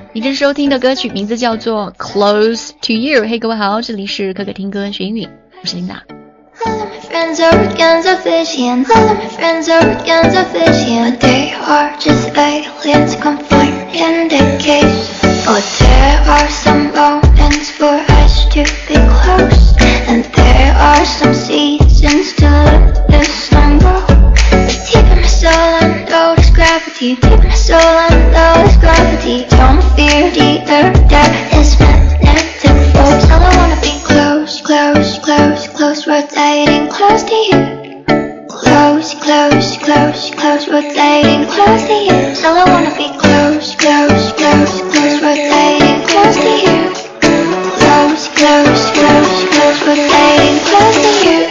你正收听的歌曲名字叫做 Close to You。 嘿，各位好，这里是可可听歌学英语，我是琳达。 All of my friends are organs of vision. All of my friends are organs of vision. But they are just aliens confined in the cage. Oh, there are some moments for us to be close, and there are some seasons to let the sun grow. But deep in my soul I know there's gravity. Deep in my soul I know there's gravity. Don't fear the earth that is magnetic force. All I wanna be close, close, close, close, rotating close to you. Close, close, close, close, rotating close to you. All I wanna be close, close, close, close, rotating close to you. Close, close, close, close, rotating close to you.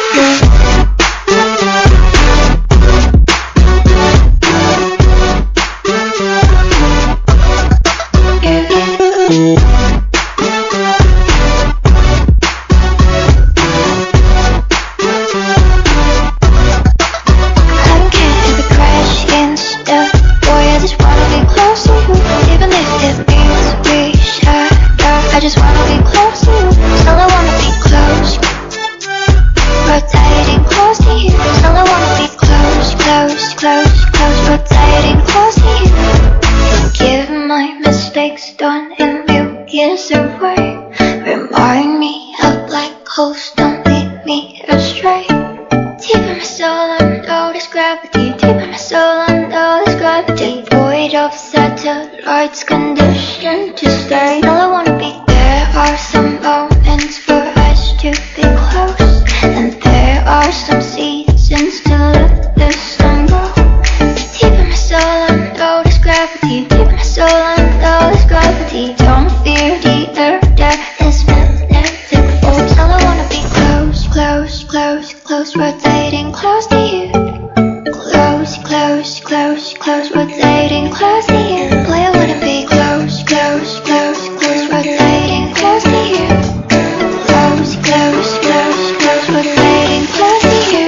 Remind me of black holes, don't lead me astray. Deep in my soul I know there's gravity. Deep in my soul I know there's gravity. Void of satellites conditioned to stay. All I wanna be. There are some moments for us to be close, and there are some seasons to let the sun grow. Deep in my soul I know there's gravity. Deep in my soul I know there's gravity. Don't fear the earth that is magnetic force. All I wanna be close, close, close, close, rotating close to you. Close, close, close, close, rotating close to you. Boy, I wanna be close, close, close, close, rotating close to you. Close, close, close, close, rotating close to you.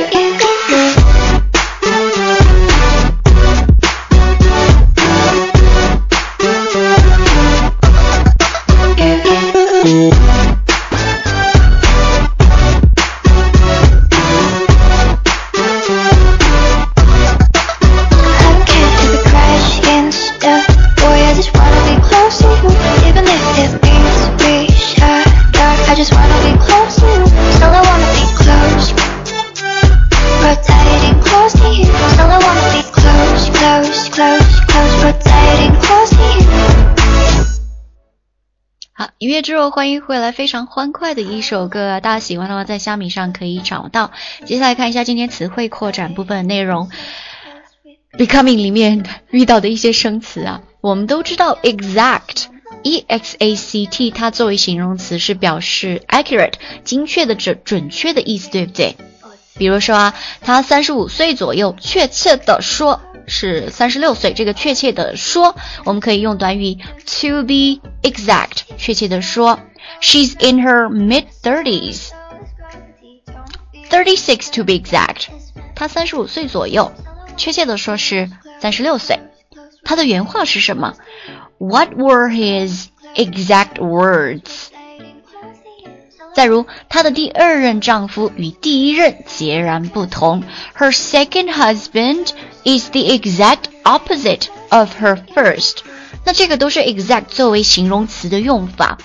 音乐之后欢迎回来，非常欢快的一首歌，大家喜欢的话在虾米上可以找到。接下来看一下今天词汇扩展部分的内容。 Becoming 里面遇到的一些生词啊，我们都知道 exact E-X-A-C-T 它作为形容词是表示 accurate 精确的准确的意思，对不对？比如说啊，他35岁左右，确切的说是36岁，这个确切的说我们可以用短语 to be exact， 确切的说 She's in her mid-30s 36 to be exact， 她35岁左右，确切的说是36岁。他的原话是什么？ What were his exact words？ 再如，她的第二任丈夫与第一任截然不同。 Her second husband is the exact opposite of her first。 那这个都是 exact 作为形容词的用法。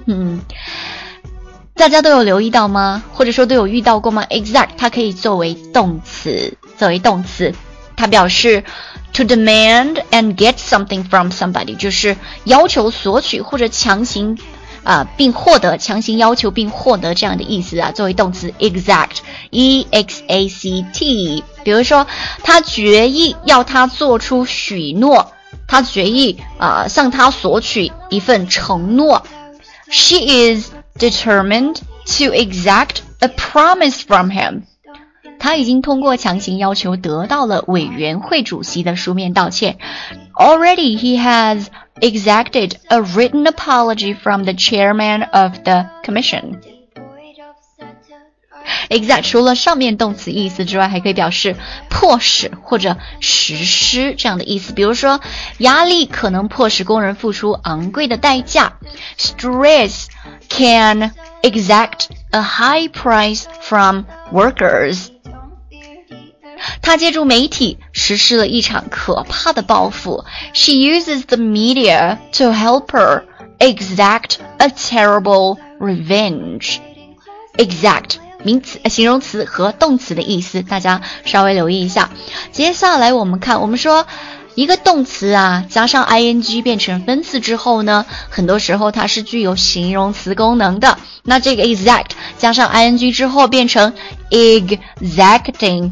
大家都有留意到吗？或者说都有遇到过吗？ exact 它可以作为动词，它表示 to demand and get something from somebody， 就是要求索取或者强行并获得，强行要求并获得这样的意思啊，作为动词 exact E-X-A-C-T。 比如说他决意要他做出许诺，他决意向他索取一份承诺。 She is determined to exact a promise from him。 他已经通过强行要求得到了委员会主席的书面道歉。 Already he has exacted a written apology from the chairman of the commission。 exact 除了上面动词意思之外，还可以表示迫使或者实施这样的意思。比如说，压力可能迫使工人付出昂贵的代价。Stress can exact a high price from workers. 她借助媒体实施了一场可怕的报复。She uses the media to help her exact a terrible revenge.Exact 名词、形容词和动词的意思，大家稍微留意一下。接下来我们说一个动词啊，加上 ing 变成分词之后呢，很多时候它是具有形容词功能的。那这个 exact 加上 ing 之后变成 exacting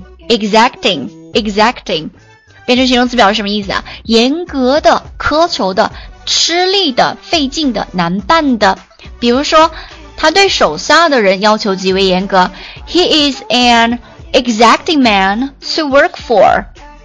变成形容词表示什么意思啊？严格的、苛求的、吃力的、费劲的、难办的。比如说他对手下的人要求极为严格。He is an exacting man to work for.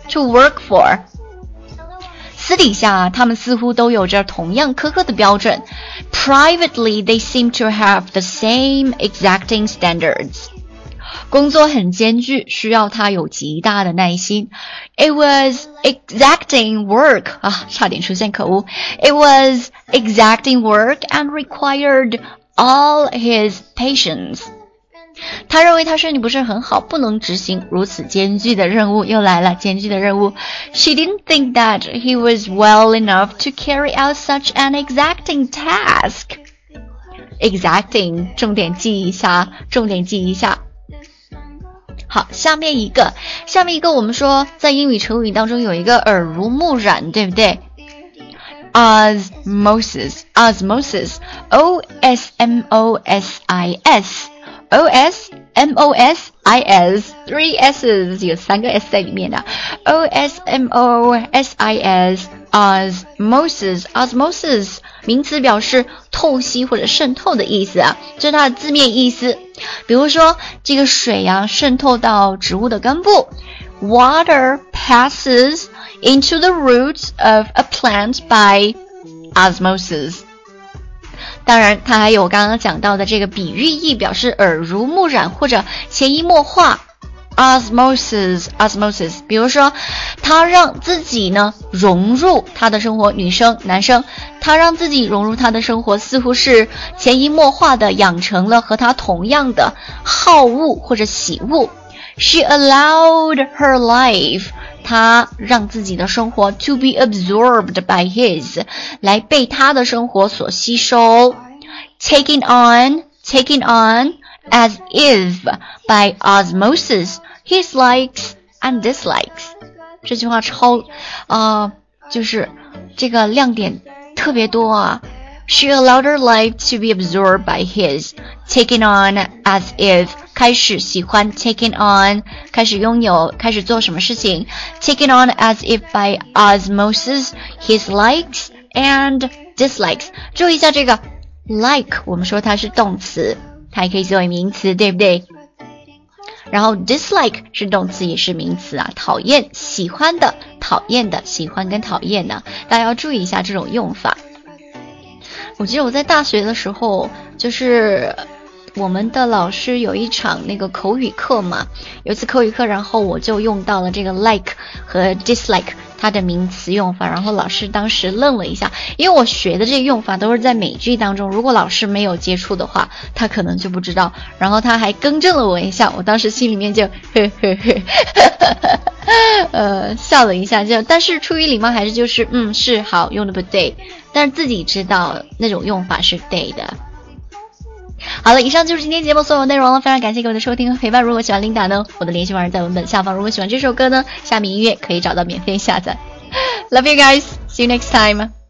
私底下他们似乎都有着同样苛刻的标准。Privately, they seem to have the same exacting standards. 工作很艰巨，需要他有极大的耐心。It was exacting work. 差点出现口误。It was exacting work and required all his patience. 他认为他身体不是很好，不能执行如此艰巨的任务。又来了，艰巨的任务。She didn't think that he was well enough to carry out such an exacting task. Exacting 重点记一下。好，下面一个我们说在英语成语当中有一个耳濡目染，对不对？Osmosis OSMOSIS 3 S's 有3个 S 在里面的。Osmosis 名词表示透析或者渗透的意思啊，这是它的字面意思。比如说这个水啊渗透到植物的根部。Water passes into the roots of a plant by osmosis. 当然它还有刚刚讲到的这个比喻意，表示耳濡目染或者潜移默化。Osmosis 比如说他让自己呢融入他的生活，女生男生，他让自己融入他的生活，似乎是潜移默化的养成了和他同样的好恶或者喜恶。She allowed her life, 她让自己的生活 to be absorbed by his, 来被他的生活所吸收。Taking on as if by osmosis his likes and dislikes. 这句话就是这个亮点特别多啊。She allowed her life to be absorbed by his. Taking on as if 开始喜欢 taking on 开始拥有开始做什么事情 Taking on as if by osmosis his likes and dislikes. 注意一下这个 like 我们说它是动词，它也可以作为名词，对不对？然后 dislike 是动词也是名词啊，讨厌喜欢的讨厌的，喜欢跟讨厌的，大家要注意一下这种用法。我记得我在大学的时候，就是我们的老师有一场那个口语课嘛，有一次口语课，然后我就用到了这个 like 和 dislike 它的名词用法，然后老师当时愣了一下，因为我学的这个用法都是在美剧当中，如果老师没有接触的话，他可能就不知道，然后他还更正了我一下，我当时心里面就笑了一下，但是出于礼貌还是就是是好用的不对，但是自己知道那种用法是对的。好了，以上就是今天节目所有内容了，非常感谢各位的收听和陪伴。如果喜欢Linda呢，我的联系方式在文本下方。如果喜欢这首歌呢，虾米音乐可以找到免费下载。Love you guys, see you next time.